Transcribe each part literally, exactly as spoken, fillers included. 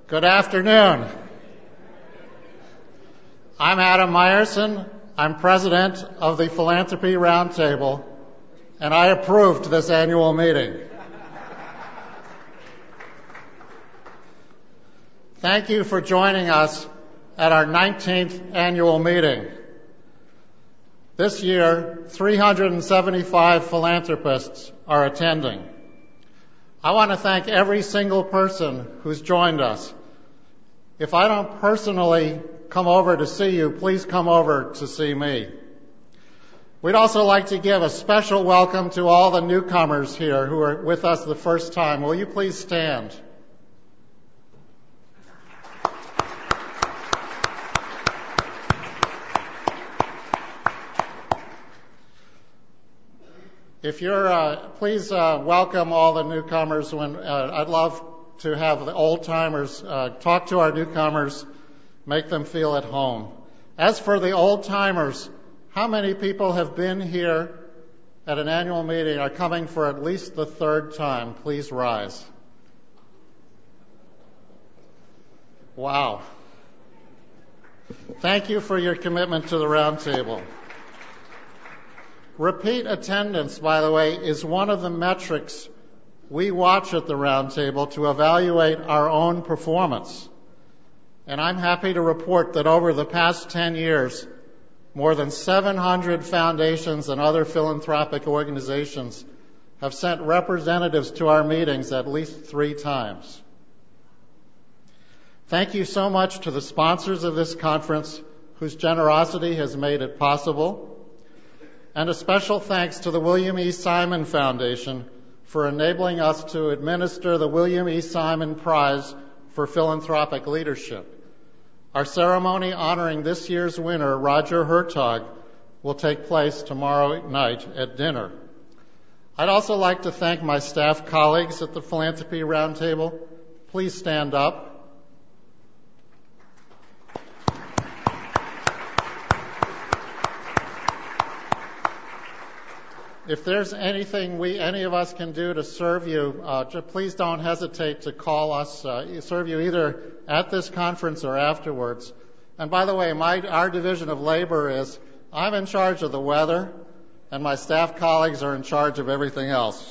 Good afternoon. I'm Adam Meyerson. I'm president of the Philanthropy Roundtable, and I approved this annual meeting. Thank you for joining us at our nineteenth annual meeting. This year, three hundred seventy-five philanthropists are attending. I want to thank every single person who's joined us. If I don't personally come over to see you, please come over to see me. We'd also like to give a special welcome to all the newcomers here who are with us the first time. Will you please stand? If you're, uh, please uh, welcome all the newcomers. When uh, I'd love to have the old-timers uh, talk to our newcomers, make them feel at home. As for the old-timers, how many people have been here at an annual meeting, are coming for at least the third time? Please rise. Wow. Thank you for your commitment to the Roundtable. Repeat attendance, by the way, is one of the metrics we watch at the Roundtable to evaluate our own performance. And I'm happy to report that over the past ten years, more than seven hundred foundations and other philanthropic organizations have sent representatives to our meetings at least three times. Thank you so much to the sponsors of this conference, whose generosity has made it possible. And a special thanks to the William E. Simon Foundation for enabling us to administer the William E. Simon Prize for Philanthropic Leadership. Our ceremony honoring this year's winner, Roger Hertog, will take place tomorrow night at dinner. I'd also like to thank my staff colleagues at the Philanthropy Roundtable. Please stand up. If there's anything we, any of us can do to serve you, uh, please don't hesitate to call us, uh, serve you either at this conference or afterwards. And by the way, my, our division of labor is, I'm in charge of the weather, and my staff colleagues are in charge of everything else.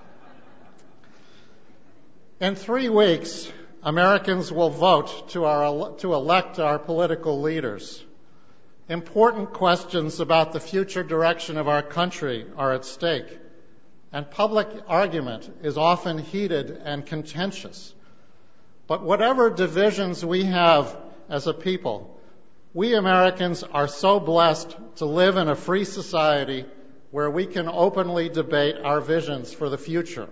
In three weeks, Americans will vote to, our, to elect our political leaders. Important questions about the future direction of our country are at stake, and public argument is often heated and contentious. But whatever divisions we have as a people, we Americans are so blessed to live in a free society where we can openly debate our visions for the future.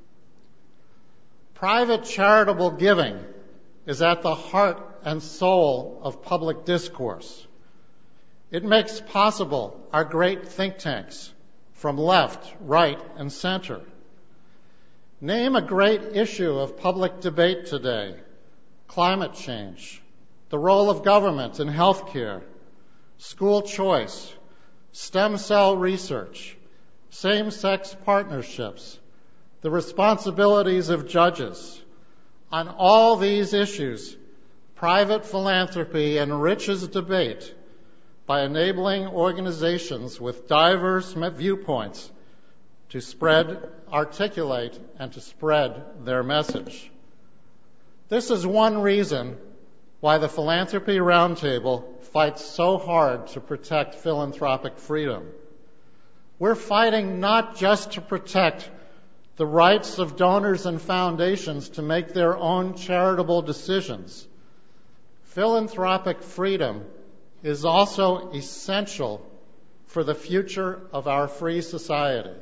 Private charitable giving is at the heart and soul of public discourse. It makes possible our great think tanks from left, right, and center. Name a great issue of public debate today: climate change, the role of government in healthcare, school choice, stem cell research, same-sex partnerships, the responsibilities of judges. On all these issues, private philanthropy enriches debate by enabling organizations with diverse viewpoints to spread, articulate, and to spread their message. This is one reason why the Philanthropy Roundtable fights so hard to protect philanthropic freedom. We're fighting not just to protect the rights of donors and foundations to make their own charitable decisions. Philanthropic freedom is also essential for the future of our free society.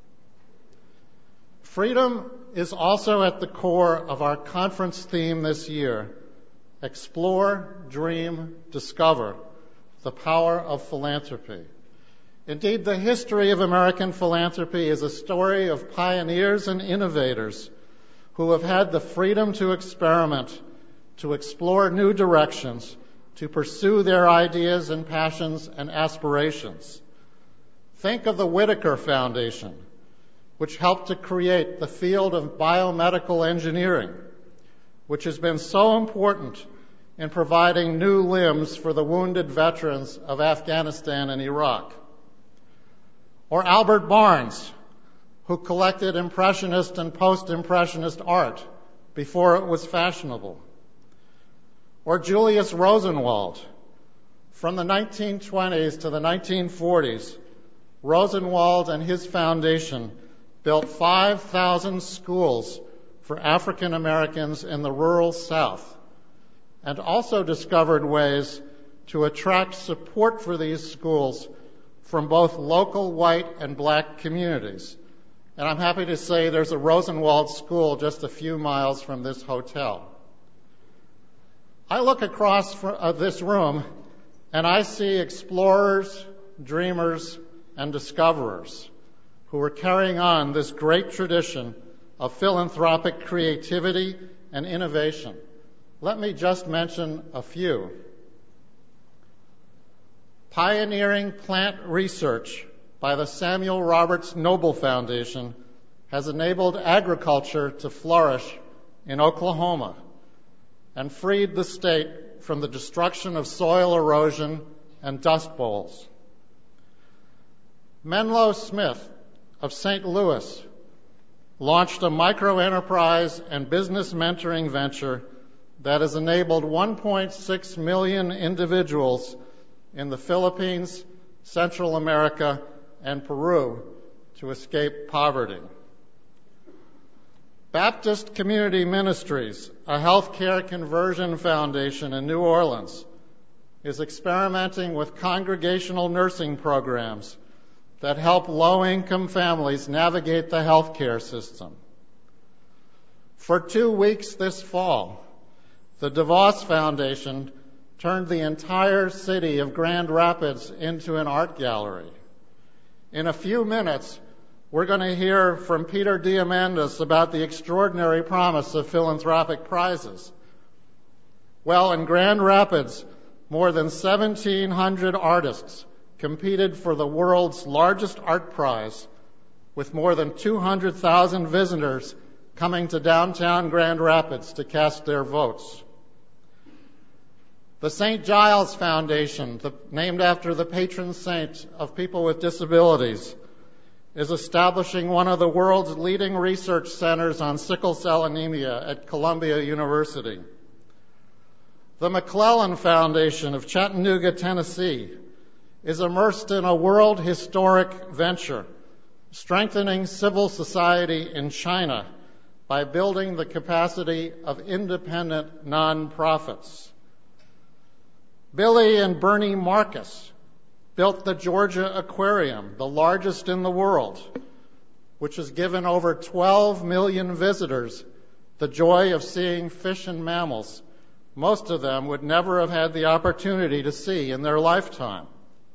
Freedom is also at the core of our conference theme this year: Explore, Dream, Discover, the Power of Philanthropy. Indeed, the history of American philanthropy is a story of pioneers and innovators who have had the freedom to experiment, to explore new directions, to pursue their ideas and passions and aspirations. Think of the Whitaker Foundation, which helped to create the field of biomedical engineering, which has been so important in providing new limbs for the wounded veterans of Afghanistan and Iraq. Or Albert Barnes, who collected Impressionist and post-Impressionist art before it was fashionable. Or Julius Rosenwald. From the nineteen twenties to the nineteen forties, Rosenwald and his foundation built five thousand schools for African Americans in the rural South, and also discovered ways to attract support for these schools from both local white and black communities. And I'm happy to say there's a Rosenwald school just a few miles from this hotel. I look across for, uh, this room and I see explorers, dreamers, and discoverers who are carrying on this great tradition of philanthropic creativity and innovation. Let me just mention a few. Pioneering plant research by the Samuel Roberts Noble Foundation has enabled agriculture to flourish in Oklahoma and freed the state from the destruction of soil erosion and dust bowls. Menlo Smith of Saint Louis launched a microenterprise and business mentoring venture that has enabled one point six million individuals in the Philippines, Central America, and Peru to escape poverty. Baptist Community Ministries, a healthcare conversion foundation in New Orleans, is experimenting with congregational nursing programs that help low-income families navigate the healthcare system. For two weeks this fall, the DeVos Foundation turned the entire city of Grand Rapids into an art gallery. In a few minutes, we're going to hear from Peter Diamandis about the extraordinary promise of philanthropic prizes. Well, in Grand Rapids, more than seventeen hundred artists competed for the world's largest art prize, with more than two hundred thousand visitors coming to downtown Grand Rapids to cast their votes. The Saint Giles Foundation, the, named after the patron saint of people with disabilities, is establishing one of the world's leading research centers on sickle cell anemia at Columbia University. The McClellan Foundation of Chattanooga, Tennessee, is immersed in a world historic venture, strengthening civil society in China by building the capacity of independent nonprofits. Billy and Bernie Marcus built the Georgia Aquarium, the largest in the world, which has given over twelve million visitors the joy of seeing fish and mammals most of them would never have had the opportunity to see in their lifetime.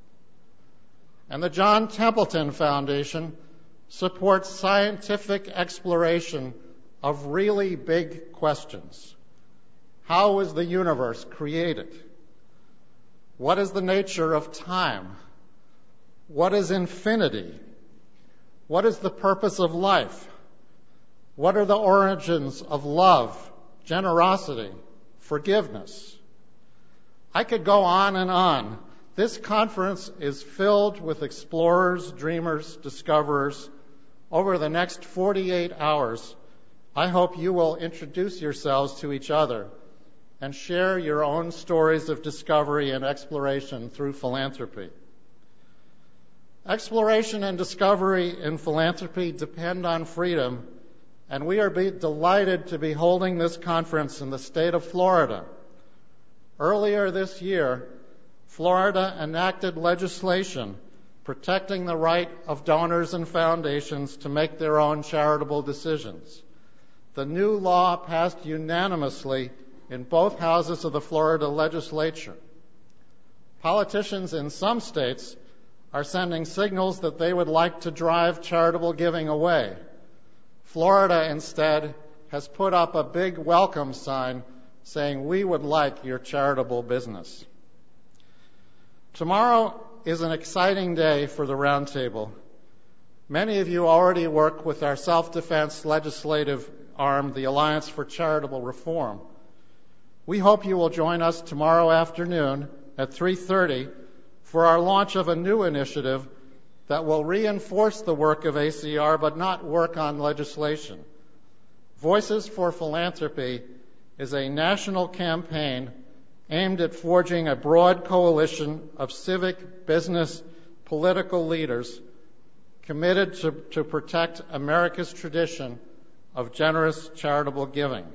And the John Templeton Foundation supports scientific exploration of really big questions. How was the universe created? What is the nature of time? What is infinity? What is the purpose of life? What are the origins of love, generosity, forgiveness? I could go on and on. This conference is filled with explorers, dreamers, discoverers. Over the next forty-eight hours, I hope you will introduce yourselves to each other and share your own stories of discovery and exploration through philanthropy. Exploration and discovery in philanthropy depend on freedom, and we are be delighted to be holding this conference in the state of Florida. Earlier this year, Florida enacted legislation protecting the right of donors and foundations to make their own charitable decisions. The new law passed unanimously in both houses of the Florida legislature. Politicians in some states are sending signals that they would like to drive charitable giving away. Florida instead has put up a big welcome sign saying, "We would like your charitable business." Tomorrow is an exciting day for the Roundtable. Many of you already work with our self-defense legislative arm, the Alliance for Charitable Reform. We hope you will join us tomorrow afternoon at three thirty for our launch of a new initiative that will reinforce the work of A C R but not work on legislation. Voices for Philanthropy is a national campaign aimed at forging a broad coalition of civic, business, political leaders committed to, to protect America's tradition of generous charitable giving.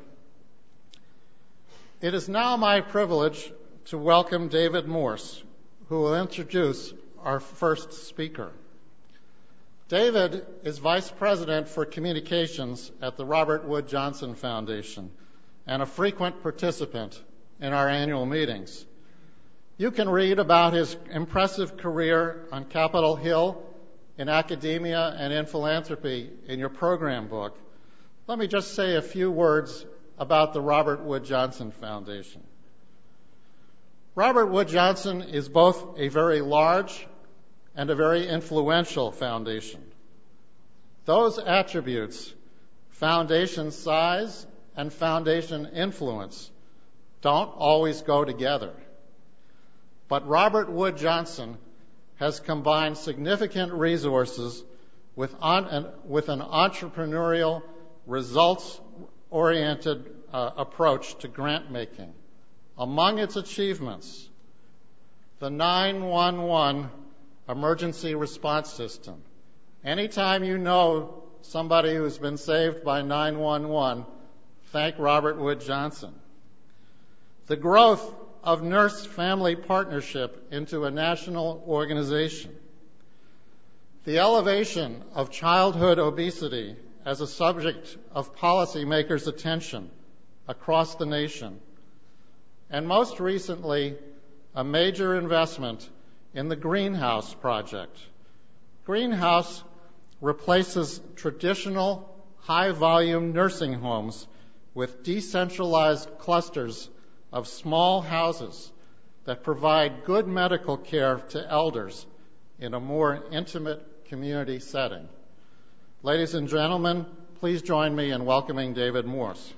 It is now my privilege to welcome David Morse, who will introduce our first speaker. David is Vice President for Communications at the Robert Wood Johnson Foundation and a frequent participant in our annual meetings. You can read about his impressive career on Capitol Hill, in academia, and in philanthropy in your program book. Let me just say a few words about the Robert Wood Johnson Foundation. Robert Wood Johnson is both a very large and a very influential foundation. Those attributes, foundation size and foundation influence, don't always go together. But Robert Wood Johnson has combined significant resources with, on, with an entrepreneurial, results-oriented uh, approach to grant making. Among its achievements, the nine one one emergency response system. Anytime you know somebody who's been saved by nine one one, thank Robert Wood Johnson. The growth of Nurse Family Partnership into a national organization. The elevation of childhood obesity as a subject of policymakers' attention across the nation. And most recently, a major investment in the Greenhouse Project. Greenhouse replaces traditional high-volume nursing homes with decentralized clusters of small houses that provide good medical care to elders in a more intimate community setting. Ladies and gentlemen, please join me in welcoming David Morse.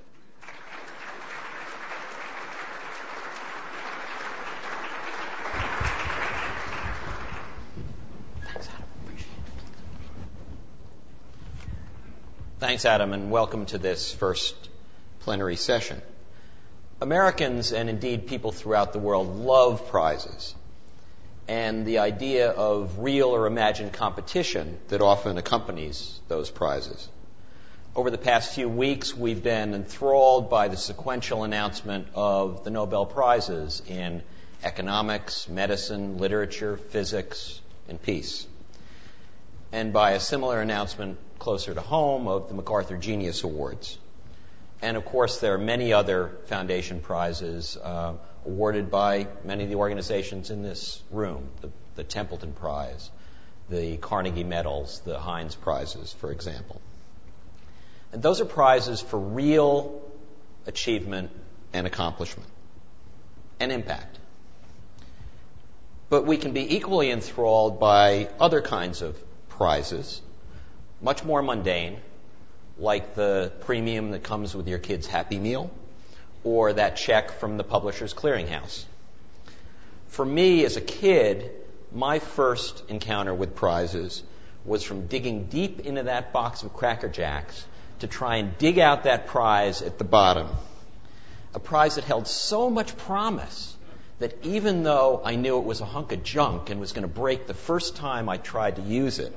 Thanks, Adam, and welcome to this first plenary session. Americans, and indeed people throughout the world, love prizes, and the idea of real or imagined competition that often accompanies those prizes. Over the past few weeks, we've been enthralled by the sequential announcement of the Nobel Prizes in economics, medicine, literature, physics, and peace, and by a similar announcement closer to home of the MacArthur Genius Awards. And of course, there are many other foundation prizes uh, awarded by many of the organizations in this room, the, the Templeton Prize, the Carnegie Medals, the Heinz Prizes, for example. And those are prizes for real achievement and accomplishment and impact. But we can be equally enthralled by other kinds of prizes, much more mundane, like the premium that comes with your kid's Happy Meal, or that check from the Publishers Clearinghouse. For me, as a kid, my first encounter with prizes was from digging deep into that box of Cracker Jacks to try and dig out that prize at the bottom. A prize that held so much promise that even though I knew it was a hunk of junk and was going to break the first time I tried to use it,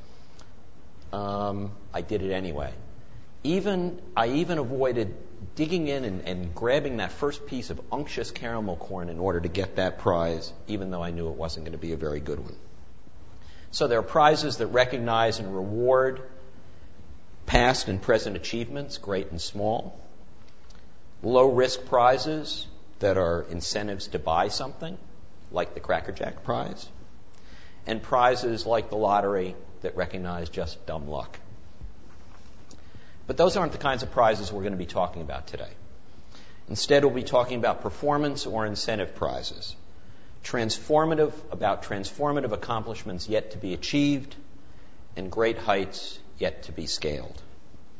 um, I did it anyway. Even I even avoided digging in and, and grabbing that first piece of unctuous caramel corn in order to get that prize, even though I knew it wasn't going to be a very good one. So there are prizes that recognize and reward past and present achievements, great and small. Low-risk prizes that are incentives to buy something, like the Cracker Jack prize. And prizes like the lottery that recognize just dumb luck. But those aren't the kinds of prizes we're going to be talking about today. Instead, we'll be talking about performance or incentive prizes. Transformative, about transformative accomplishments yet to be achieved, and great heights yet to be scaled.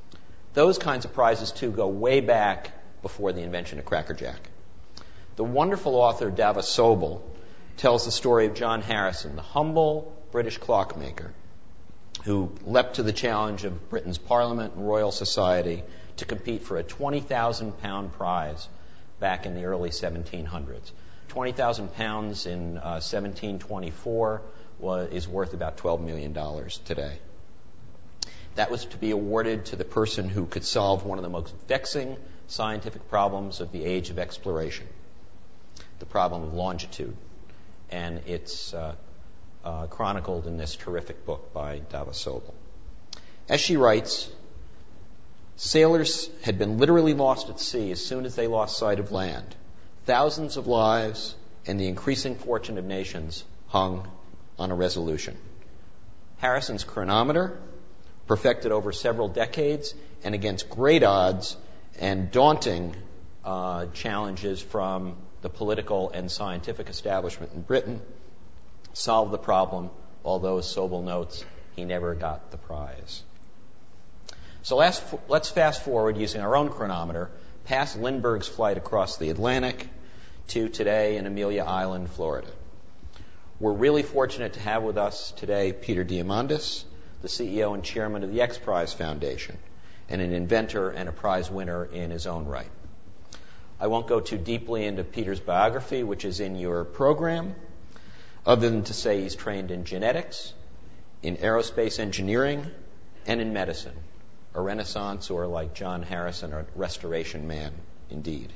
Those kinds of prizes, too, go way back before the invention of Cracker Jack. The wonderful author Dava Sobel tells the story of John Harrison, the humble British clockmaker who leapt to the challenge of Britain's Parliament and Royal Society to compete for a twenty thousand pound prize back in the early seventeen hundreds. twenty thousand pounds in uh, seventeen twenty-four was, is worth about twelve million dollars today. That was to be awarded to the person who could solve one of the most vexing scientific problems of the age of exploration, the problem of longitude. And it's uh, uh, chronicled in this terrific book by Dava Sobel. As she writes, sailors had been literally lost at sea as soon as they lost sight of land. Thousands of lives and the increasing fortune of nations hung on a resolution. Harrison's chronometer, perfected over several decades and against great odds and daunting uh, challenges from the political and scientific establishment in Britain, solved the problem, although, as Sobel notes, he never got the prize. So let's, let's fast forward using our own chronometer past Lindbergh's flight across the Atlantic to today in Amelia Island, Florida. We're really fortunate to have with us today Peter Diamandis, the C E O and chairman of the X Prize Foundation, and an inventor and a prize winner in his own right. I won't go too deeply into Peter's biography, which is in your program, other than to say he's trained in genetics, in aerospace engineering, and in medicine. A Renaissance, or like John Harrison, a restoration man indeed.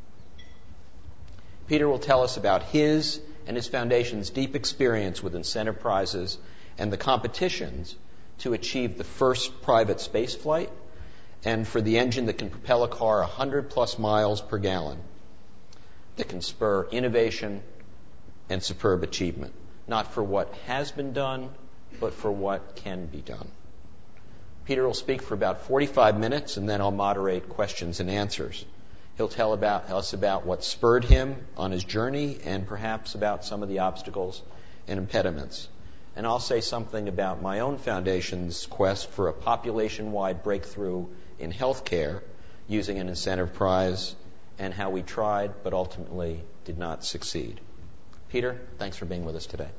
Peter will tell us about his and his foundation's deep experience with incentive prizes and the competitions to achieve the first private space flight and for the engine that can propel a car one hundred plus miles per gallon, that can spur innovation and superb achievement, not for what has been done, but for what can be done. Peter will speak for about forty-five minutes, and then I'll moderate questions and answers. He'll tell about, us about what spurred him on his journey and perhaps about some of the obstacles and impediments. And I'll say something about my own foundation's quest for a population-wide breakthrough in healthcare using an incentive prize and how we tried but ultimately did not succeed. Peter, thanks for being with us today.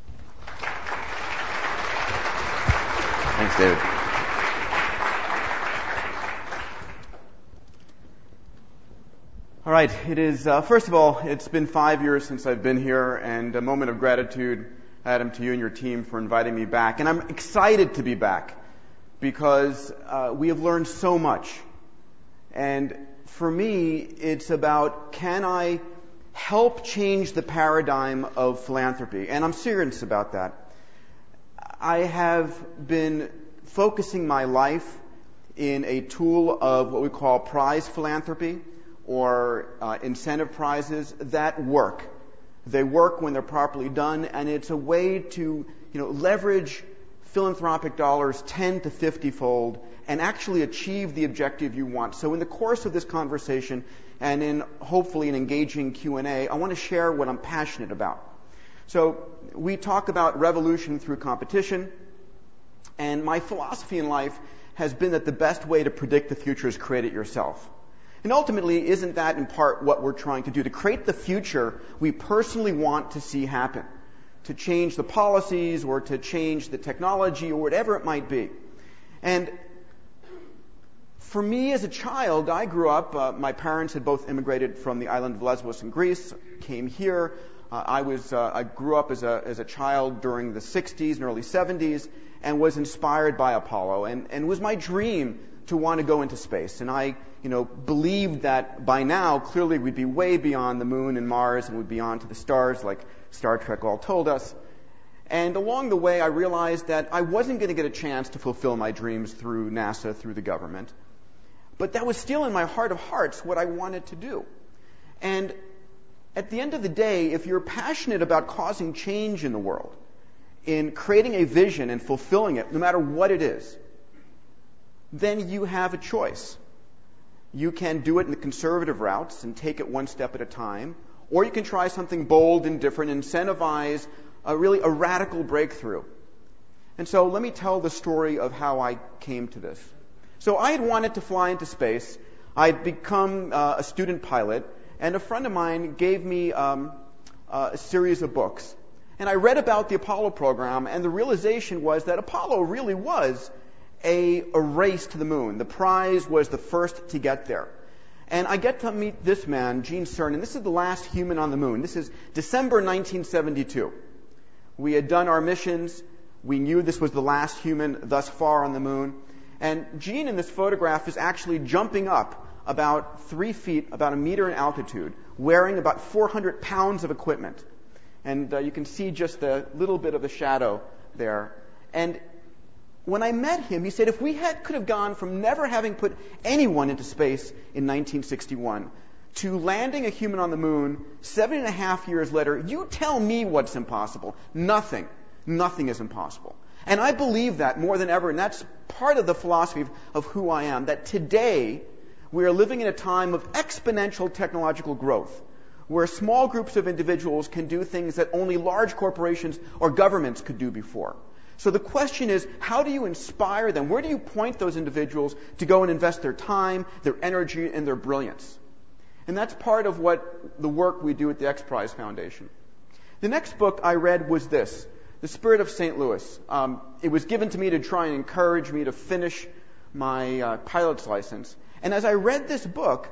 Thanks, David. All right, it is, uh, first of all, it's been five years since I've been here, and a moment of gratitude, Adam, to you and your team for inviting me back. And I'm excited to be back because uh, we have learned so much. And for me, it's about, can I help change the paradigm of philanthropy? And I'm serious about that. I have been focusing my life in a tool of what we call prize philanthropy, or uh, incentive prizes that work. They work when they're properly done, and it's a way to, you know, leverage philanthropic dollars ten to fifty fold and actually achieve the objective you want. So in the course of this conversation and in hopefully an engaging Q and A, I want to share what I'm passionate about. So we talk about revolution through competition, and my philosophy in life has been that the best way to predict the future is create it yourself. And ultimately, isn't that in part what we're trying to do? To create the future we personally want to see happen. To change the policies or to change the technology or whatever it might be. And for me as a child, I grew up, uh, my parents had both immigrated from the island of Lesbos in Greece, came here. Uh, I was, uh, I grew up as a, as a child during the sixties and early seventies and was inspired by Apollo. And, and it was my dream to want to go into space. And I, you know, believed that by now, clearly we'd be way beyond the moon and Mars and we'd be on to the stars like Star Trek all told us. And along the way, I realized that I wasn't going to get a chance to fulfill my dreams through NASA, through the government. But that was still in my heart of hearts what I wanted to do. And at the end of the day, if you're passionate about causing change in the world, in creating a vision and fulfilling it, no matter what it is, then you have a choice. You can do it in the conservative routes and take it one step at a time, or you can try something bold and different, incentivize a really a radical breakthrough. And so let me tell the story of how I came to this. So I had wanted to fly into space. I'd become uh, a student pilot, and a friend of mine gave me um, uh, a series of books. And I read about the Apollo program, and the realization was that Apollo really was a, a race to the moon. The prize was the first to get there. And I get to meet this man, Gene Cernan. This is the last human on the moon. This is December nineteen seventy-two. We had done our missions. We knew this was the last human thus far on the moon. And Gene in this photograph is actually jumping up about three feet, about a meter in altitude, wearing about four hundred pounds of equipment. And uh, you can see just a little bit of the shadow there. And when I met him, he said, if we had could have gone from never having put anyone into space in nineteen sixty-one to landing a human on the moon seven and a half years later, you tell me what's impossible. Nothing. Nothing is impossible. And I believe that more than ever, and that's part of the philosophy of, of who I am, that today we are living in a time of exponential technological growth, where small groups of individuals can do things that only large corporations or governments could do before. So the question is, how do you inspire them? Where do you point those individuals to go and invest their time, their energy, and their brilliance? And that's part of what the work we do at the X Prize Foundation. The next book I read was this, The Spirit of Saint Louis. Um, it was given to me to try and encourage me to finish my uh, pilot's license. And as I read this book,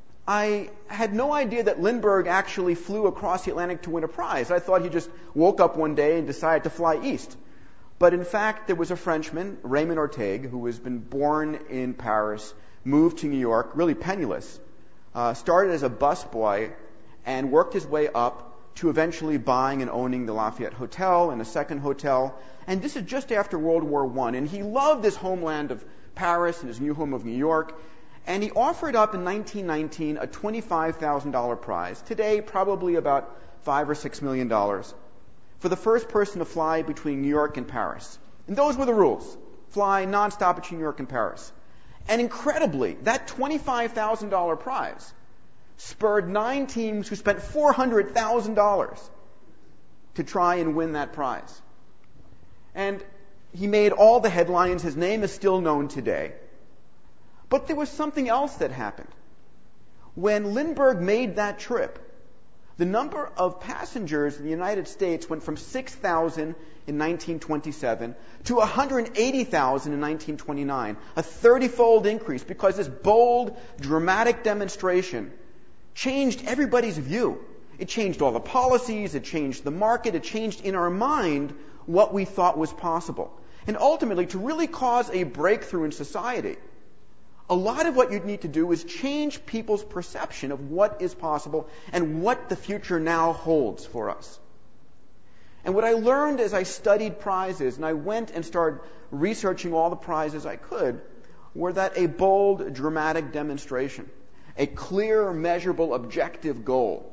I had no idea that Lindbergh actually flew across the Atlantic to win a prize. I thought he just woke up one day and decided to fly east. But in fact, there was a Frenchman, Raymond Ortegue, who has been born in Paris, moved to New York, really penniless, uh, started as a busboy, and worked his way up to eventually buying and owning the Lafayette Hotel and a second hotel. And this is just after World War One. And he loved his homeland of Paris and his new home of New York. And he offered up in nineteen nineteen a twenty-five thousand dollars prize, today probably about five or six million dollars, for the first person to fly between New York and Paris. And those were the rules. Fly nonstop between New York and Paris. And incredibly, that twenty-five thousand dollars prize spurred nine teams who spent four hundred thousand dollars to try and win that prize. And he made all the headlines. His name is still known today. But there was something else that happened. When Lindbergh made that trip, the number of passengers in the United States went from six thousand in nineteen twenty-seven to one hundred eighty thousand in nineteen twenty-nine, a thirty-fold increase, because this bold, dramatic demonstration changed everybody's view. It changed all the policies, it changed the market, it changed in our mind what we thought was possible. And ultimately, to really cause a breakthrough in society, a lot of what you need to do is change people's perception of what is possible and what the future now holds for us. And what I learned as I studied prizes, and I went and started researching all the prizes I could, were that a bold, dramatic demonstration, a clear, measurable, objective goal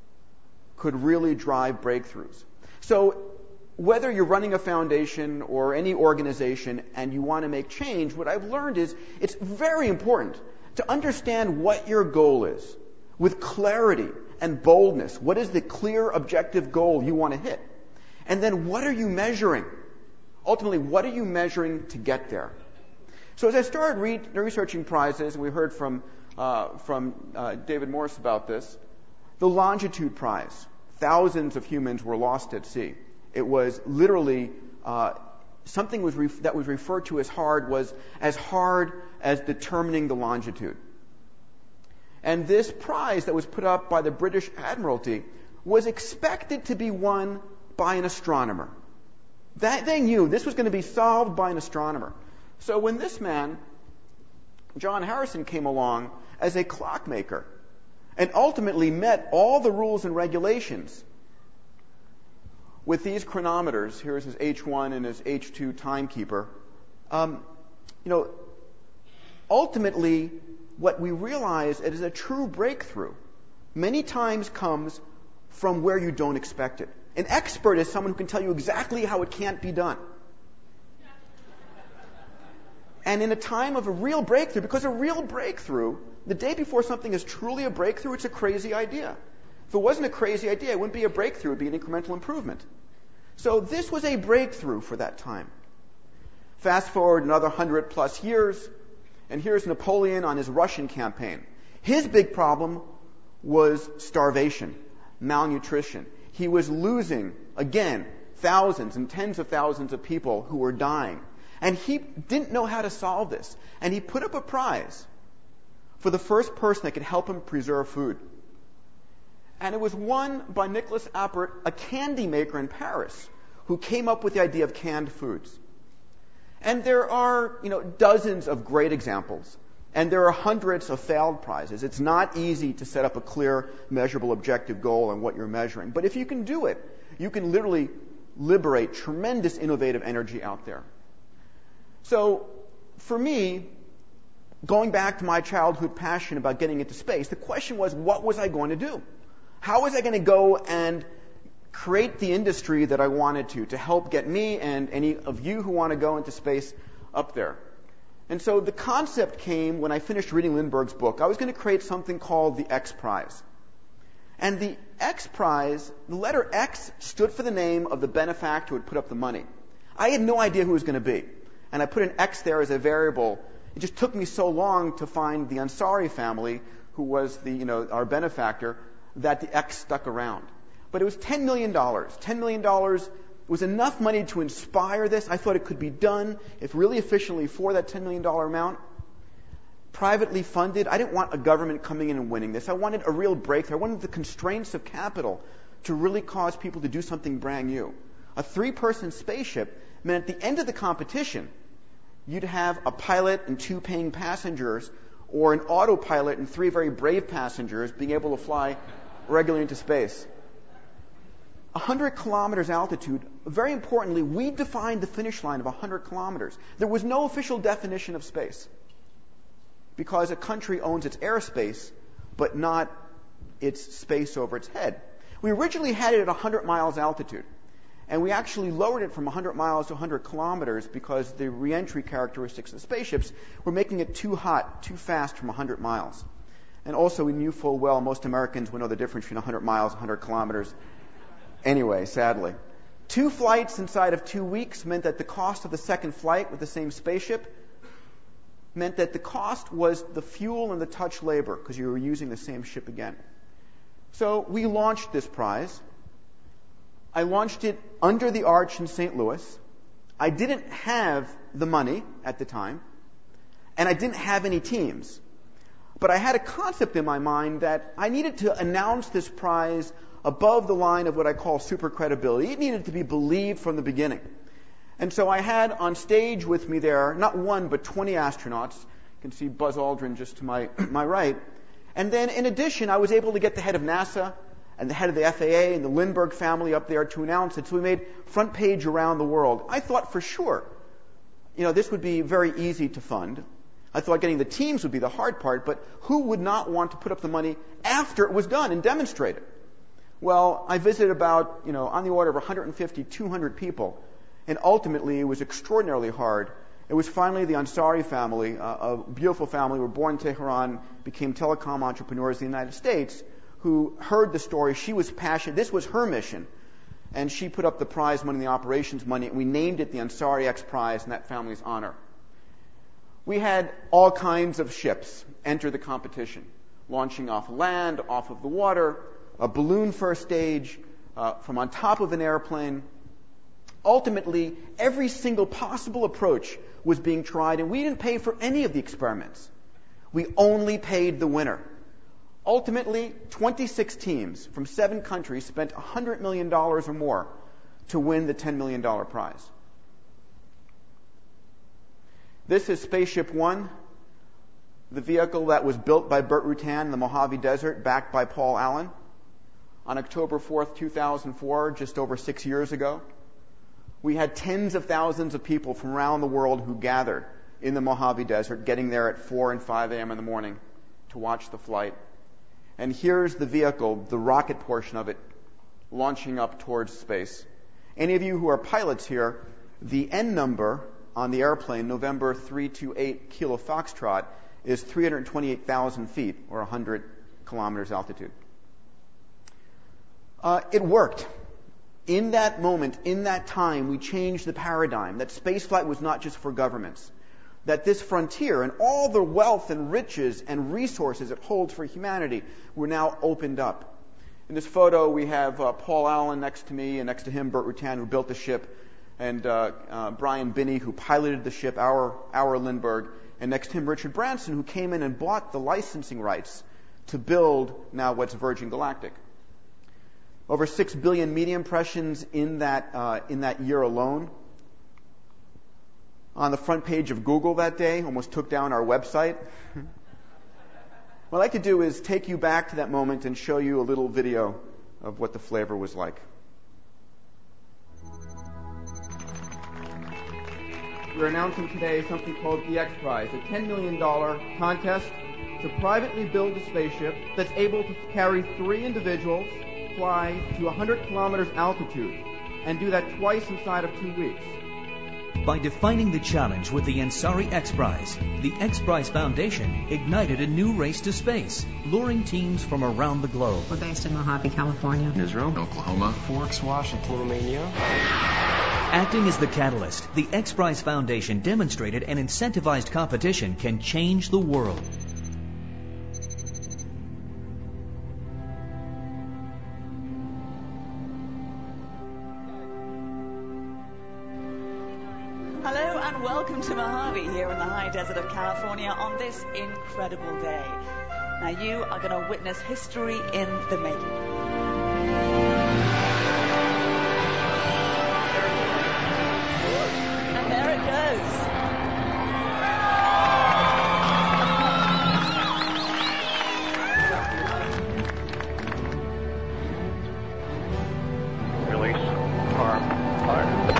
could really drive breakthroughs. So whether you're running a foundation or any organization and you want to make change, what I've learned is it's very important to understand what your goal is with clarity and boldness. What is the clear, objective goal you want to hit? And then what are you measuring? Ultimately, what are you measuring to get there? So as I started re- researching prizes, and we heard from, uh, from uh, David Morse about this, the Longitude Prize. Thousands of humans were lost at sea. It was literally uh, something was ref- that was referred to as hard was as hard as determining the longitude. And this prize that was put up by the British Admiralty was expected to be won by an astronomer. That they knew this was going to be solved by an astronomer. So when this man, John Harrison, came along as a clockmaker and ultimately met all the rules and regulations with these chronometers, here's his H one and his H two timekeeper, um, you know, ultimately what we realize is a true breakthrough many times comes from where you don't expect it. An expert is someone who can tell you exactly how it can't be done. And in a time of a real breakthrough, because a real breakthrough, the day before something is truly a breakthrough, it's a crazy idea. If it wasn't a crazy idea, it wouldn't be a breakthrough, it would be an incremental improvement. So this was a breakthrough for that time. Fast forward another hundred plus years, And here's Napoleon on his Russian campaign. His big problem was starvation, malnutrition. He was losing, again, thousands and tens of thousands of people who were dying. And he didn't know how to solve this. And he put up a prize for the first person that could help him preserve food. And it was won by Nicholas Appert, a candy maker in Paris, who came up with the idea of canned foods. And there are, you know, dozens of great examples. And there are hundreds of failed prizes. It's not easy to set up a clear, measurable, objective goal on what you're measuring. But if you can do it, you can literally liberate tremendous innovative energy out there. So, for me, going back to my childhood passion about getting into space, the question was, what was I going to do? How was I going to go and create the industry that I wanted to, to help get me and any of you who want to go into space up there? And so the concept came when I finished reading Lindbergh's book. I was going to create something called the X Prize. And the X Prize, the letter X stood for the name of the benefactor who had put up the money. I had no idea who it was going to be. And I put an X there as a variable. It just took me so long to find the Ansari family, who was the, you know, our benefactor, that the X stuck around. But it was ten million dollars. ten million dollars was enough money to inspire this. I thought it could be done if really efficiently for that ten million dollars amount. Privately funded. I didn't want a government coming in and winning this. I wanted a real breakthrough. I wanted the constraints of capital to really cause people to do something brand new. A three-person spaceship meant at the end of the competition, you'd have a pilot and two paying passengers, or an autopilot and three very brave passengers being able to fly regularly into space. one hundred kilometers altitude. Very importantly, we defined the finish line of one hundred kilometers. There was no official definition of space, because a country owns its airspace, but not its space over its head. We originally had it at one hundred miles altitude, and we actually lowered it from one hundred miles to one hundred kilometers because the reentry characteristics of the spaceships were making it too hot, too fast from one hundred miles. And also, we knew full well most Americans would know the difference between one hundred miles and one hundred kilometers. Anyway, sadly. Two flights inside of two weeks meant that the cost of the second flight with the same spaceship meant that the cost was the fuel and the touch labor, because you were using the same ship again. So we launched this prize. I launched it under the arch in Saint Louis. I didn't have the money at the time, and I didn't have any teams. But I had a concept in my mind that I needed to announce this prize above the line of what I call super credibility. It needed to be believed from the beginning. And so I had on stage with me there, not one, but twenty astronauts. You can see Buzz Aldrin just to my, my right. And then in addition, I was able to get the head of NASA and the head of the F A A and the Lindbergh family up there to announce it. So we made front page around the world. I thought for sure, you know, this would be very easy to fund. I thought getting the teams would be the hard part, but who would not want to put up the money after it was done and demonstrate it? Well, I visited about, you know, on the order of one hundred fifty, two hundred people, and ultimately it was extraordinarily hard. It was finally the Ansari family, uh, a beautiful family, were born in Tehran, became telecom entrepreneurs in the United States, who heard the story. She was passionate. This was her mission. And she put up the prize money, the operations money, and we named it the Ansari X Prize in that family's honor. We had all kinds of ships enter the competition, launching off land, off of the water, a balloon first stage, uh, from on top of an airplane. Ultimately, every single possible approach was being tried, and we didn't pay for any of the experiments. We only paid the winner. Ultimately, twenty-six teams from seven countries spent one hundred million dollars or more to win the ten million dollars prize. This is Spaceship One, the vehicle that was built by Burt Rutan in the Mojave Desert, backed by Paul Allen, on October fourth, two thousand four, just over six years ago. We had tens of thousands of people from around the world who gathered in the Mojave Desert, getting there at four and five a.m. in the morning to watch the flight. And here's the vehicle, the rocket portion of it, launching up towards space. Any of you who are pilots here, the N number on the airplane, November three two eight Kilo Foxtrot, is three hundred twenty-eight thousand feet, or one hundred kilometers altitude. Uh, it worked. In that moment, in that time, we changed the paradigm that spaceflight was not just for governments. that this frontier and all the wealth and riches and resources it holds for humanity were now opened up. In this photo, we have uh, Paul Allen next to me, and next to him, Burt Rutan, who built the ship, and uh, uh, Brian Binney, who piloted the ship, our, our Lindbergh, and next to him, Richard Branson, who came in and bought the licensing rights to build now what's Virgin Galactic. Over six billion media impressions in that, uh, in that year alone. On the front page of Google that day, almost took down our website. What I'd like to do is take you back to that moment and show you a little video of what the flavor was like. We're announcing today something called the X Prize, a ten million dollars contest to privately build a spaceship that's able to carry three individuals, fly to one hundred kilometers altitude, and do that twice inside of two weeks. By defining the challenge with the Ansari X Prize, the X Prize Foundation ignited a new race to space, luring teams from around the globe. We're based in Mojave, California. Israel, Oklahoma, Forks, Washington, Romania. Acting as the catalyst, the X Prize Foundation demonstrated an incentivized competition can change the world. Hello and welcome to Mojave here in the high desert of California on this incredible day. Now you are going to witness history in the making. And there it goes. Release. Arm. Fire.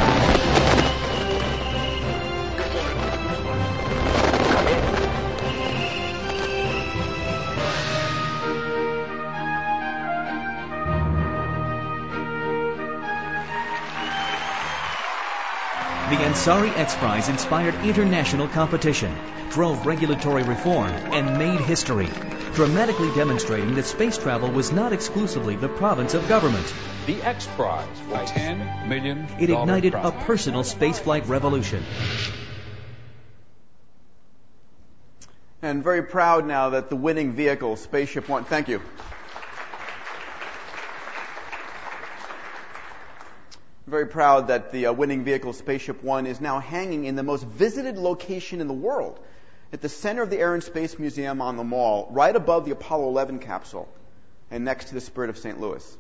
The Ansari X Prize inspired international competition, drove regulatory reform, and made history, dramatically demonstrating that space travel was not exclusively the province of government. The X Prize for ten million dollars. It ignited prize. a personal spaceflight revolution. And very proud now that the winning vehicle, Spaceship One, thank you. Very proud that the uh, winning vehicle, Spaceship One, is now hanging in the most visited location in the world, at the center of the Air and Space Museum on the Mall, right above the Apollo eleven capsule, and next to the Spirit of Saint Louis.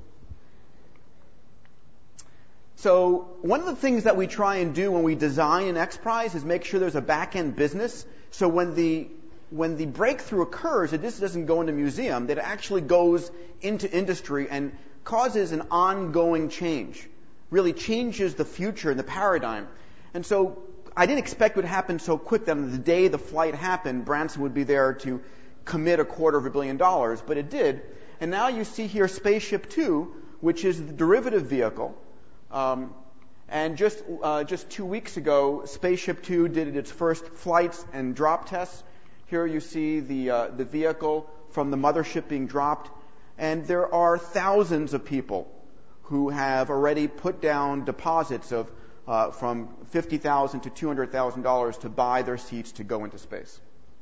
So one of the things that we try and do when we design an X Prize is make sure there's a back-end business, so when the when the breakthrough occurs, it just doesn't go into a museum, that it actually goes into industry and causes an ongoing change. Really changes the future and the paradigm. And so I didn't expect it would happen so quick that on the day the flight happened, Branson would be there to commit a quarter of a billion dollars, but it did. And now you see here Spaceship Two, which is the derivative vehicle. Um, and just uh, just two weeks ago, Spaceship Two did its first flights and drop tests. Here you see the uh, the vehicle from the mothership being dropped, and there are thousands of people who have already put down deposits of uh, from fifty thousand dollars to two hundred thousand dollars to buy their seats to go into space.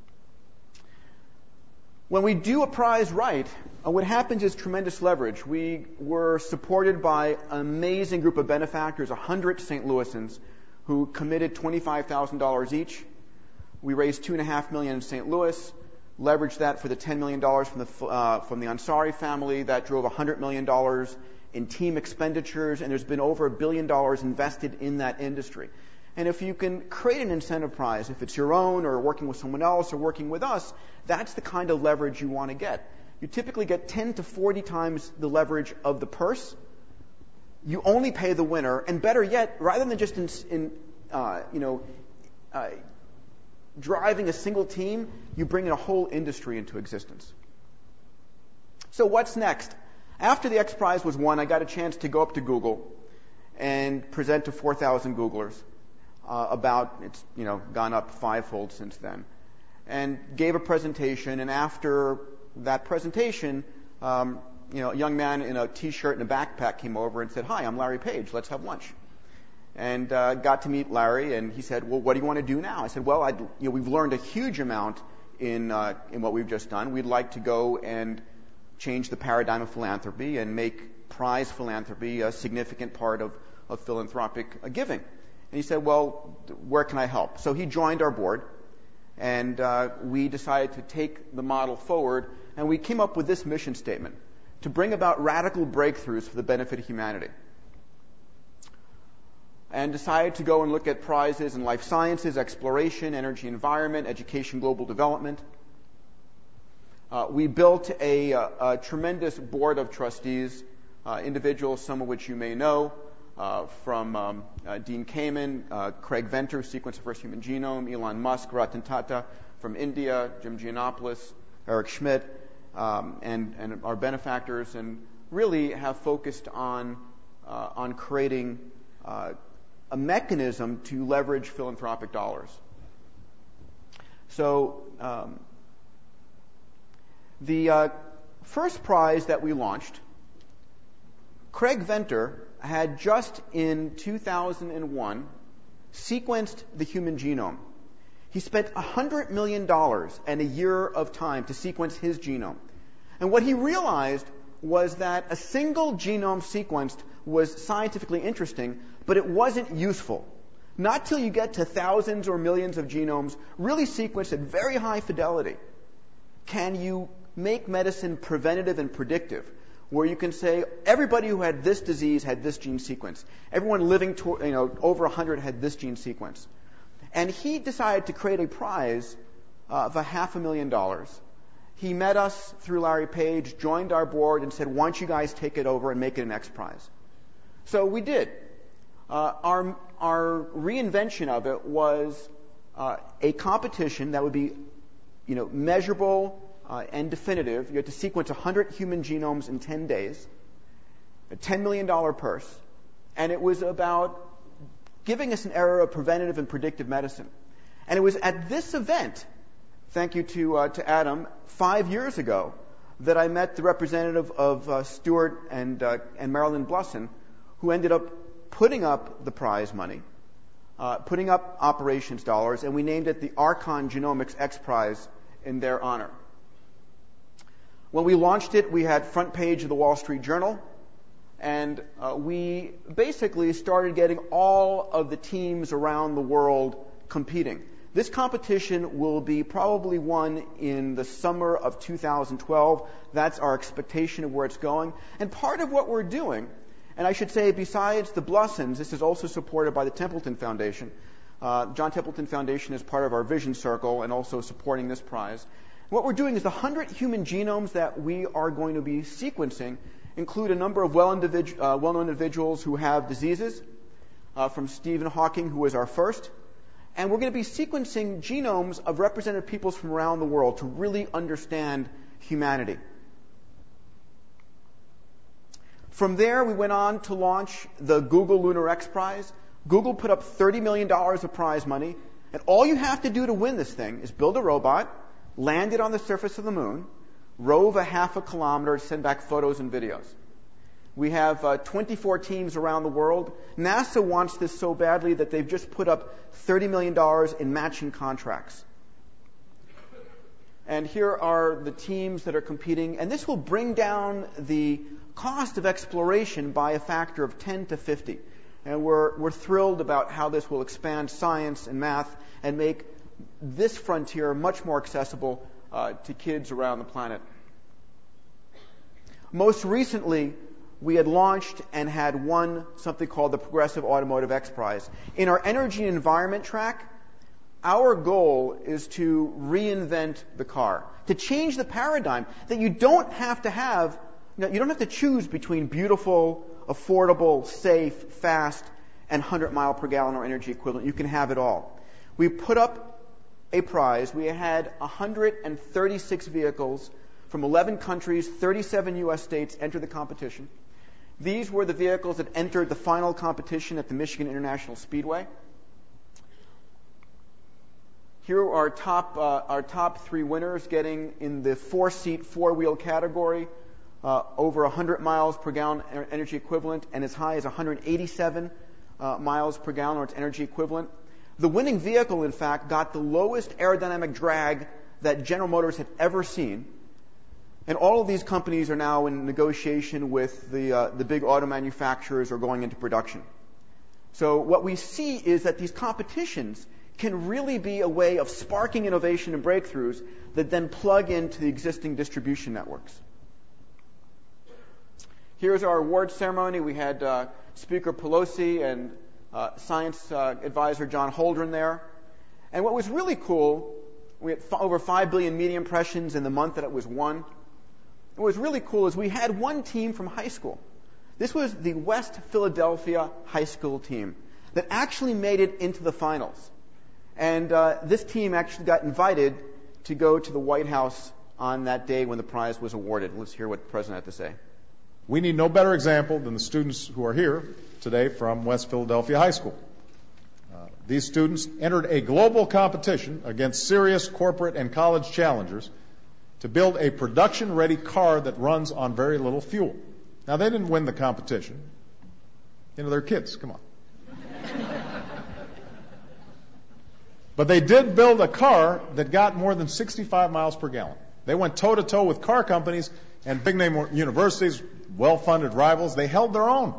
When we do a prize right, uh, what happens is tremendous leverage. We were supported by an amazing group of benefactors, one hundred Saint Louisans, who committed twenty-five thousand dollars each. We raised two point five million dollars in Saint Louis, leveraged that for the ten million dollars from the, uh, from the Ansari family. That drove one hundred million dollars in team expenditures, and there's been over a billion dollars invested in that industry. And if you can create an incentive prize, if it's your own or working with someone else or working with us, that's the kind of leverage you want to get. You typically get ten to forty times the leverage of the purse. You only pay the winner, and better yet, rather than just in, in uh, you know, uh, driving a single team, you bring in a whole industry into existence. So what's next? After the X Prize was won, I got a chance to go up to Google and present to four thousand Googlers uh, about, it's you know gone up fivefold since then, and gave a presentation. And after that presentation, um, you know, a young man in a T-shirt and a backpack came over and said, "Hi, I'm Larry Page. Let's have lunch." and uh, got to meet Larry, and he said, well, what do you want to do now? I said, well, I'd, you know, we've learned a huge amount in uh, in what we've just done. We'd like to go and change the paradigm of philanthropy and make prize philanthropy a significant part of, of philanthropic uh, giving. And he said, well, where can I help? So he joined our board, and uh, we decided to take the model forward, and we came up with this mission statement: to bring about radical breakthroughs for the benefit of humanity. And decided to go and look at prizes in life sciences, exploration, energy, environment, education, global development. Uh, we built a, a, a tremendous board of trustees, uh, individuals, some of which you may know, uh, from um, uh, Dean Kamen, uh, Craig Venter, who sequenced the first human genome, Elon Musk, Ratan Tata from India, Jim Giannopoulos, Eric Schmidt, um, and, and our benefactors, and really have focused on, uh, on creating uh, a mechanism to leverage philanthropic dollars. So um, the uh, first prize that we launched, Craig Venter had just in two thousand one sequenced the human genome. He spent one hundred million dollars and a year of time to sequence his genome. And what he realized was that a single genome sequenced was scientifically interesting, but it wasn't useful. Not till you get to thousands or millions of genomes really sequenced at very high fidelity can you make medicine preventative and predictive, where you can say everybody who had this disease had this gene sequence. Everyone living to, you know, over one hundred had this gene sequence. And he decided to create a prize uh, of a half a million dollars. He met us through Larry Page, joined our board, and said, why don't you guys take it over and make it an X Prize? So we did. Uh, our, our reinvention of it was uh, a competition that would be, you know, measurable uh, and definitive. You had to sequence one hundred human genomes in ten days, a ten million dollars purse, and it was about giving us an era of preventative and predictive medicine. And it was at this event, thank you to uh, to Adam, five years ago, that I met the representative of uh, Stuart and uh, and Marilyn Blusson, who ended up putting up the prize money, uh, putting up operations dollars, and we named it the Archon Genomics X Prize in their honor. When we launched it, we had front page of the Wall Street Journal, and uh, we basically started getting all of the teams around the world competing. This competition will be probably won in the summer of two thousand twelve. That's our expectation of where it's going. And part of what we're doing, and I should say besides the Blussons, this is also supported by the Templeton Foundation. Uh, John Templeton Foundation is part of our Vision Circle and also supporting this prize. What we're doing is the one hundred human genomes that we are going to be sequencing include a number of well individu- uh, well-known individuals who have diseases, uh, from Stephen Hawking, who was our first. And we're going to be sequencing genomes of representative peoples from around the world to really understand humanity. From there, we went on to launch the Google Lunar X Prize. Google put up thirty million dollars of prize money, and all you have to do to win this thing is build a robot, land it on the surface of the moon, rove a half a kilometer, send back photos and videos. We have uh, twenty-four teams around the world. NASA wants this so badly that they've just put up thirty million dollars in matching contracts. And here are the teams that are competing, and this will bring down the cost of exploration by a factor of ten to fifty. And we're, we're thrilled about how this will expand science and math and make this frontier much more accessible uh, to kids around the planet. Most recently, we had launched and had won something called the Progressive Automotive X Prize. In our energy and environment track, our goal is to reinvent the car, to change the paradigm that you don't have to have, you know, you don't have to choose between beautiful, affordable, safe, fast, and one hundred mile per gallon or energy equivalent. You can have it all. We put up a prize. We had one hundred thirty-six vehicles from eleven countries, thirty-seven U S states enter the competition. These were the vehicles that entered the final competition at the Michigan International Speedway. Here are our top, uh, our top three winners, getting in the four-seat, four-wheel category, uh, over one hundred miles per gallon energy equivalent, and as high as one hundred eighty-seven uh, miles per gallon, or its energy equivalent. The winning vehicle, in fact, got the lowest aerodynamic drag that General Motors had ever seen. And all of these companies are now in negotiation with the, uh, the big auto manufacturers or going into production. So what we see is that these competitions can really be a way of sparking innovation and breakthroughs that then plug into the existing distribution networks. Here's our award ceremony. We had uh, Speaker Pelosi and uh, Science uh, Advisor John Holdren there. And what was really cool, we had f- over five billion media impressions in the month that it was won. What was really cool is we had one team from high school. This was the West Philadelphia high school team that actually made it into the finals. And uh, this team actually got invited to go to the White House on that day when the prize was awarded. Let's hear what the president had to say. We need no better example than the students who are here today from West Philadelphia High School. Uh, these students entered a global competition against serious corporate and college challengers to build a production-ready car that runs on very little fuel. Now, they didn't win the competition. You know, they're kids. Come on. But they did build a car that got more than sixty-five miles per gallon. They went toe-to-toe with car companies and big-name universities, well-funded rivals. They held their own.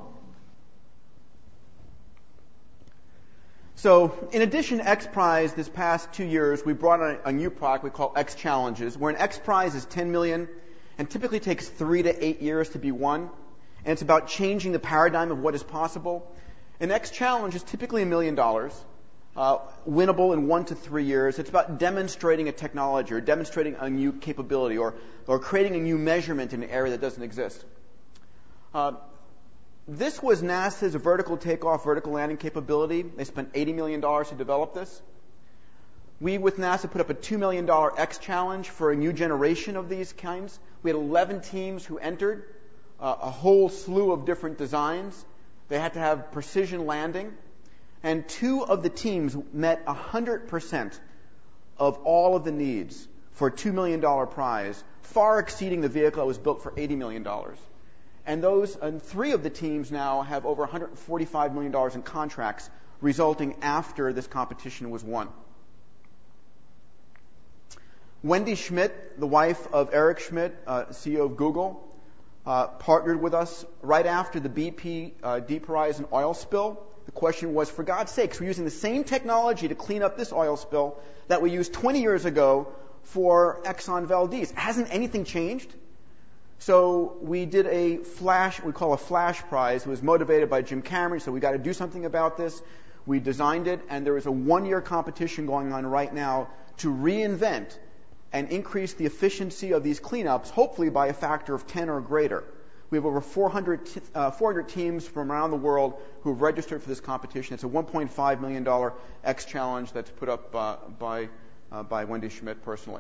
So, in addition to X Prize, this past two years, we brought on a, a new product we call X Challenges, where an X Prize is ten million dollars and typically takes three to eight years to be won. And it's about changing the paradigm of what is possible. An X Challenge is typically a million dollars, uh, winnable in one to three years. It's about demonstrating a technology or demonstrating a new capability or, or creating a new measurement in an area that doesn't exist. Uh, This was NASA's vertical takeoff, vertical landing capability. They spent eighty million dollars to develop this. We, with NASA, put up a two million dollars X challenge for a new generation of these kinds. We had eleven teams who entered, uh, a whole slew of different designs. They had to have precision landing. And two of the teams met one hundred percent of all of the needs for a two million dollars prize, far exceeding the vehicle that was built for eighty million dollars. And those, and three of the teams now have over one hundred forty-five million dollars in contracts resulting after this competition was won. Wendy Schmidt, the wife of Eric Schmidt, uh, C E O of Google, uh, partnered with us right after the B P uh, Deep Horizon oil spill. The question was, for God's sakes, we're using the same technology to clean up this oil spill that we used twenty years ago for Exxon Valdez. Hasn't anything changed? So we did a flash, we call a flash prize. It was motivated by Jim Cameron, so we got to do something about this. We designed it, and there is a one-year competition going on right now to reinvent and increase the efficiency of these cleanups, hopefully by a factor of ten or greater. We have over four hundred, t- uh, four hundred teams from around the world who have registered for this competition. It's a one point five million dollars X challenge that's put up uh, by, uh, by Wendy Schmidt personally.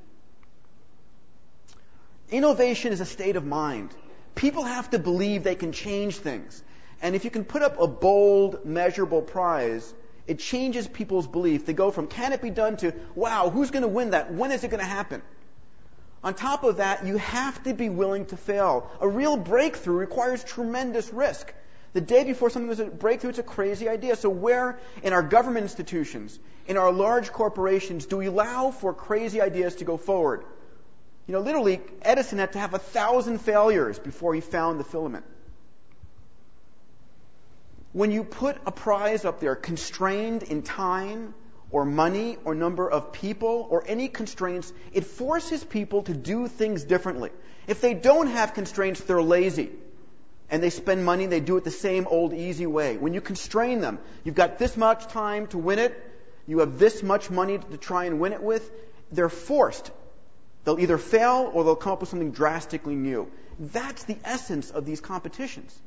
Innovation is a state of mind. People have to believe they can change things. And if you can put up a bold, measurable prize, it changes people's belief. They go from, can it be done, to, wow, who's going to win that? When is it going to happen? On top of that, you have to be willing to fail. A real breakthrough requires tremendous risk. The day before something was a breakthrough, it's a crazy idea. So where in our government institutions, in our large corporations, do we allow for crazy ideas to go forward? You know, literally, Edison had to have a thousand failures before he found the filament. When you put a prize up there constrained in time or money or number of people or any constraints, it forces people to do things differently. If they don't have constraints, they're lazy. And they spend money, they do it the same old easy way. When you constrain them, you've got this much time to win it, you have this much money to try and win it with, they're forced. They'll either fail or they'll come up with something drastically new. That's the essence of these competitions.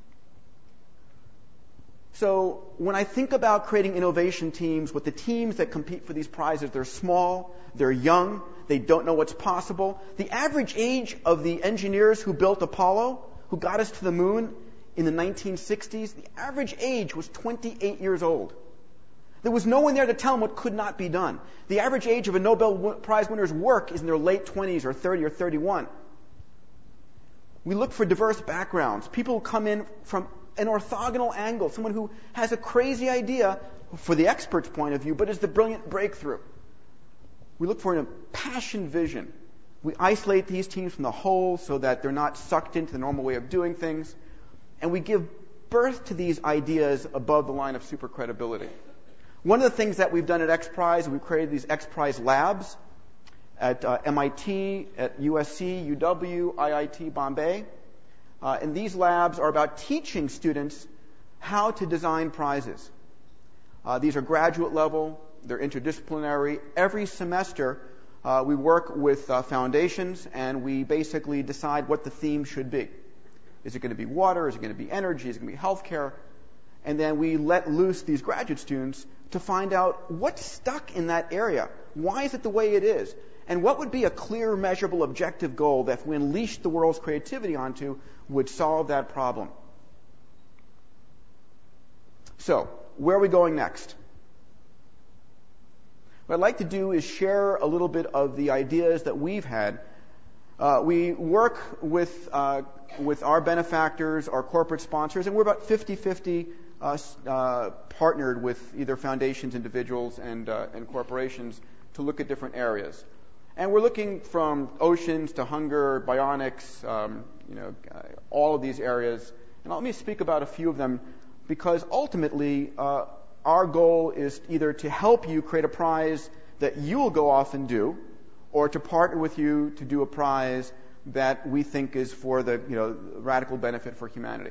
So when I think about creating innovation teams, with the teams that compete for these prizes, they're small, they're young, they don't know what's possible. The average age of the engineers who built Apollo, who got us to the moon in the nineteen sixties, the average age was twenty-eight years old. There was no one there to tell them what could not be done. The average age of a Nobel Prize winner's work is in their late twenties or thirty or thirty-one. We look for diverse backgrounds. People who come in from an orthogonal angle, someone who has a crazy idea for the expert's point of view, but is the brilliant breakthrough. We look for a passion vision. We isolate these teams from the whole so that they're not sucked into the normal way of doing things. And we give birth to these ideas above the line of super credibility. One of the things that we've done at X Prize, we've created these X Prize labs at uh, M I T, at U S C, U W, I I T Bombay. Uh, and these labs are about teaching students how to design prizes. Uh, these are graduate level. They're interdisciplinary. Every semester, uh, we work with uh, foundations, and we basically decide what the theme should be. Is it going to be water? Is it going to be energy? Is it going to be healthcare? And then we let loose these graduate students to find out what's stuck in that area. Why is it the way it is? And what would be a clear, measurable, objective goal that if we unleashed the world's creativity onto would solve that problem? So, where are we going next? What I'd like to do is share a little bit of the ideas that we've had. Uh, we work with uh, with our benefactors, our corporate sponsors, and we're about fifty-fifty uh, uh, partnered with either foundations, individuals, and uh, and corporations to look at different areas. And we're looking from oceans to hunger, bionics, um, you know, uh, all of these areas. And let me speak about a few of them, because ultimately uh, our goal is either to help you create a prize that you will go off and do, or to partner with you to do a prize that we think is for the you know radical benefit for humanity.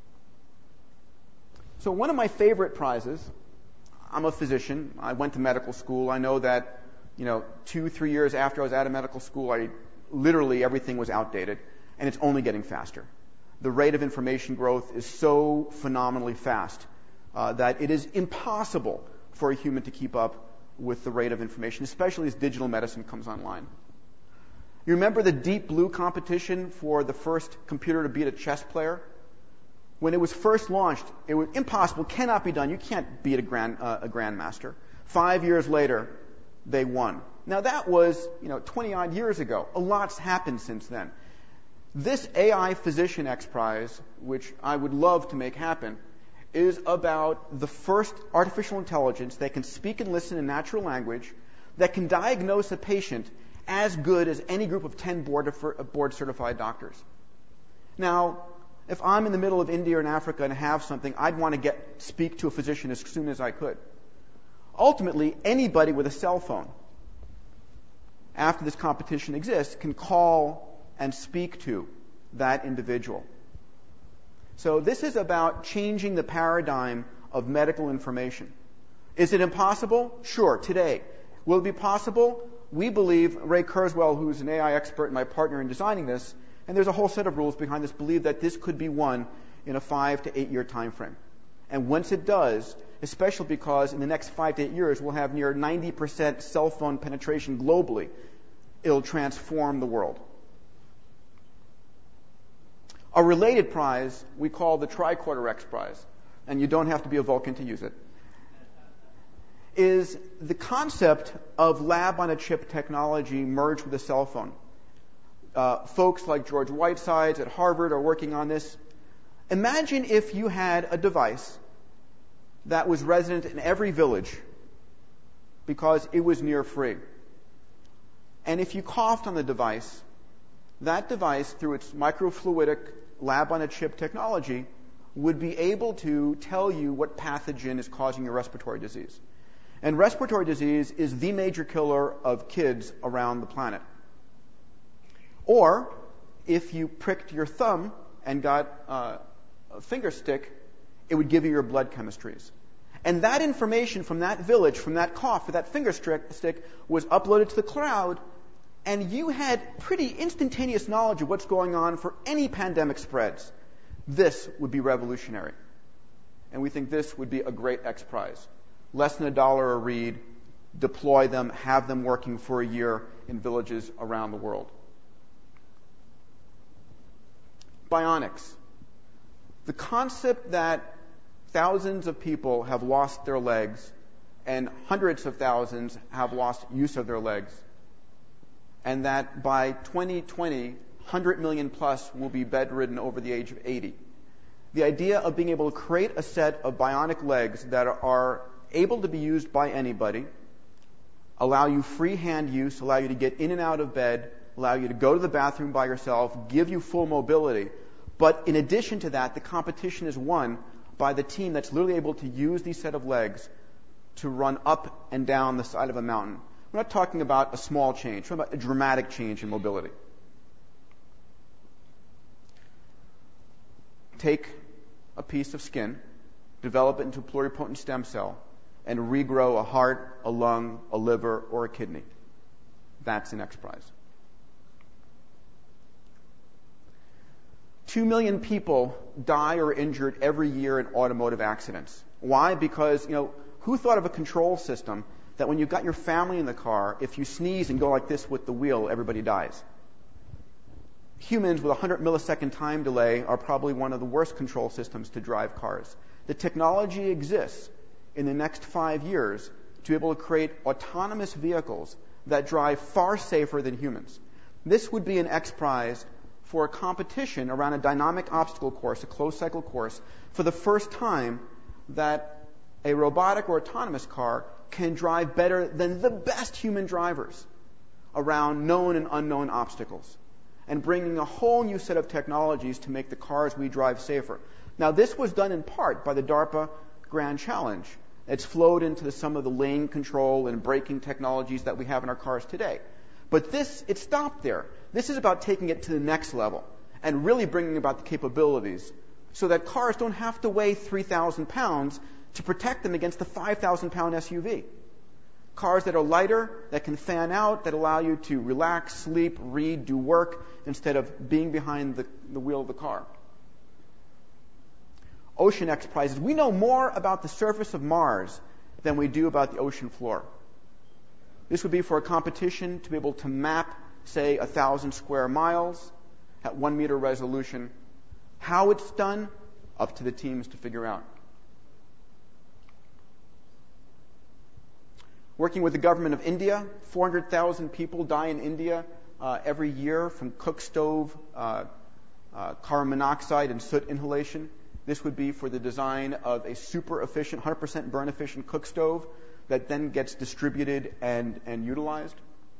So one of my favorite prizes, I'm a physician. I went to medical school. I know that you know two, three years after I was out of medical school, I literally everything was outdated, and it's only getting faster. The rate of information growth is so phenomenally fast uh, that it is impossible for a human to keep up with the rate of information, especially as digital medicine comes online. You remember the Deep Blue competition for the first computer to beat a chess player? When it was first launched, it was impossible, cannot be done. You can't beat a grand uh, a grandmaster. Five years later, they won. Now that was, you know, twenty odd years ago. A lot's happened since then. This A I Physician X Prize, which I would love to make happen, is about the first artificial intelligence that can speak and listen in natural language, that can diagnose a patient as good as any group of ten board, board certified doctors. Now, if I'm in the middle of India or in Africa and have something, I'd want to get speak to a physician as soon as I could. Ultimately, anybody with a cell phone, after this competition exists, can call and speak to that individual. So this is about changing the paradigm of medical information. Is it impossible? Sure, today. Will it be possible? We believe, Ray Kurzweil, who's an A I expert and my partner in designing this, and there's a whole set of rules behind this, believe that this could be won in a five to eight year time frame. And once it does, especially because in the next five to eight years we'll have near ninety percent cell phone penetration globally, it'll transform the world. A related prize we call the Tricorder X Prize, and you don't have to be a Vulcan to use it, is the concept of lab-on-a-chip technology merged with a cell phone. Uh, folks like George Whitesides at Harvard are working on this. Imagine if you had a device that was resident in every village because it was near free. And if you coughed on the device, that device, through its microfluidic lab-on-a-chip technology, would be able to tell you what pathogen is causing your respiratory disease. And respiratory disease is the major killer of kids around the planet. Or, if you pricked your thumb and got uh, a finger stick, it would give you your blood chemistries. And that information from that village, from that cough, or that finger stick, was uploaded to the cloud, and you had pretty instantaneous knowledge of what's going on for any pandemic spreads. This would be revolutionary. And we think this would be a great X Prize. Less than a dollar a read, deploy them, have them working for a year in villages around the world. Bionics. The concept that thousands of people have lost their legs and hundreds of thousands have lost use of their legs, and that by twenty twenty, one hundred million plus will be bedridden over the age of eighty. The idea of being able to create a set of bionic legs that are able to be used by anybody, allow you free hand use, allow you to get in and out of bed, allow you to go to the bathroom by yourself, give you full mobility. But in addition to that, the competition is won by the team that's literally able to use these set of legs to run up and down the side of a mountain. We're not talking about a small change, we're talking about a dramatic change in mobility. Take a piece of skin, develop it into a pluripotent stem cell, and regrow a heart, a lung, a liver, or a kidney. That's an XPRIZE. Two million people die or are injured every year in automotive accidents. Why? Because, you know, who thought of a control system that when you've got your family in the car, if you sneeze and go like this with the wheel, everybody dies? Humans with a one hundred millisecond time delay are probably one of the worst control systems to drive cars. The technology exists in the next five years to be able to create autonomous vehicles that drive far safer than humans. This would be an XPRIZE for a competition around a dynamic obstacle course, a closed cycle course, for the first time that a robotic or autonomous car can drive better than the best human drivers around known and unknown obstacles, and bringing a whole new set of technologies to make the cars we drive safer. Now, this was done in part by the DARPA Grand Challenge. It's flowed into the, some of the lane control and braking technologies that we have in our cars today. But this, it stopped there. This is about taking it to the next level and really bringing about the capabilities so that cars don't have to weigh three thousand pounds to protect them against the five thousand pound S U V. Cars that are lighter, that can fan out, that allow you to relax, sleep, read, do work, instead of being behind the, the wheel of the car. Ocean XPRIZEs. We know more about the surface of Mars than we do about the ocean floor. This would be for a competition to be able to map, say, a thousand square miles at one meter resolution. How it's done, up to the teams to figure out. Working with the government of India, four hundred thousand people die in India uh, every year from cook stove, uh, uh, carbon monoxide, and soot inhalation. This would be for the design of a super efficient, one hundred percent burn efficient cook stove that then gets distributed and, and utilized.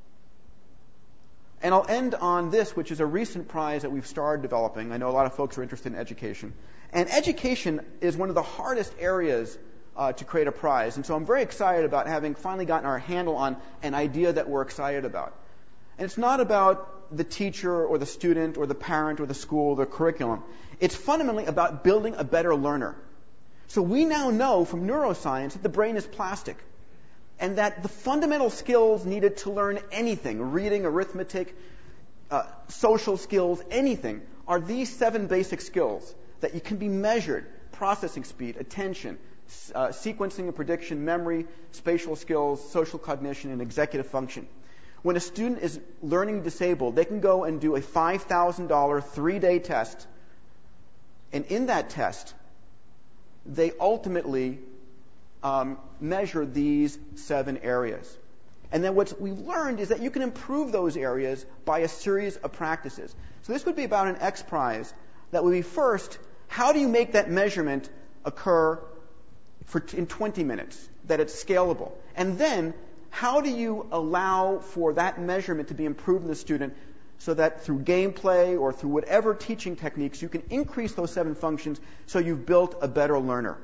And I'll end on this, which is a recent prize that we've started developing. I know a lot of folks are interested in education. And education is one of the hardest areas uh, to create a prize. And so I'm very excited about having finally gotten our handle on an idea that we're excited about. And it's not about the teacher or the student or the parent or the school or the curriculum. It's fundamentally about building a better learner. So we now know from neuroscience that the brain is plastic, and that the fundamental skills needed to learn anything, reading, arithmetic, uh, social skills, anything, are these seven basic skills that you can be measured: processing speed, attention, uh, sequencing and prediction, memory, spatial skills, social cognition, and executive function. When a student is learning disabled, they can go and do a five thousand dollars three-day test, and in that test, they ultimately um, measure these seven areas. And then what we've learned is that you can improve those areas by a series of practices. So this would be about an XPRIZE that would be, first, how do you make that measurement occur for in twenty minutes, that it's scalable? And then, how do you allow for that measurement to be improved in the student so that through gameplay or through whatever teaching techniques, you can increase those seven functions so you've built a better learner?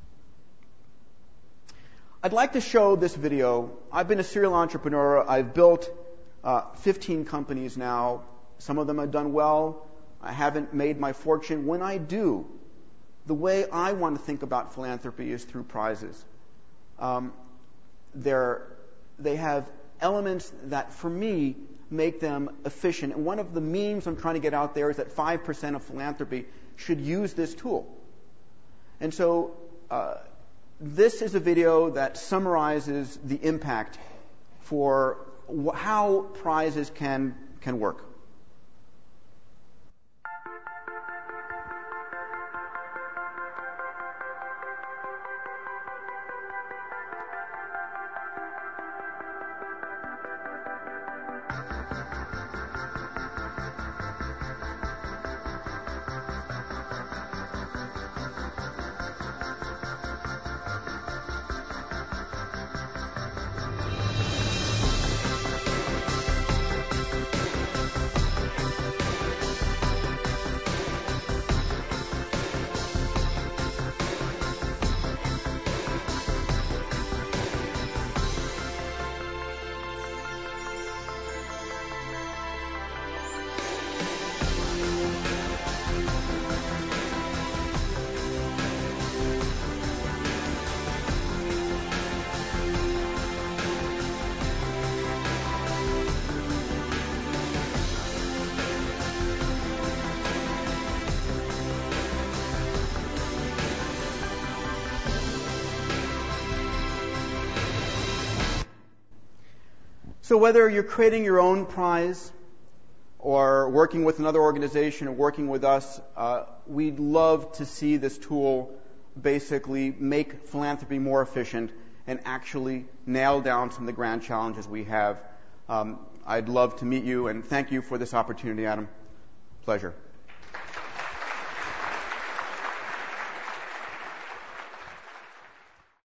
I'd like to show this video. I've been a serial entrepreneur. I've built uh, fifteen companies now. Some of them have done well. I haven't made my fortune. When I do, the way I want to think about philanthropy is through prizes. Um, they're, they have elements that, for me, make them efficient. And one of the memes I'm trying to get out there is that five percent of philanthropy should use this tool. And so uh, this is a video that summarizes the impact for wh- how prizes can, can work. So whether you're creating your own prize or working with another organization or working with us, uh, we'd love to see this tool basically make philanthropy more efficient and actually nail down some of the grand challenges we have. Um, I'd love to meet you, and thank you for this opportunity, Adam. Pleasure.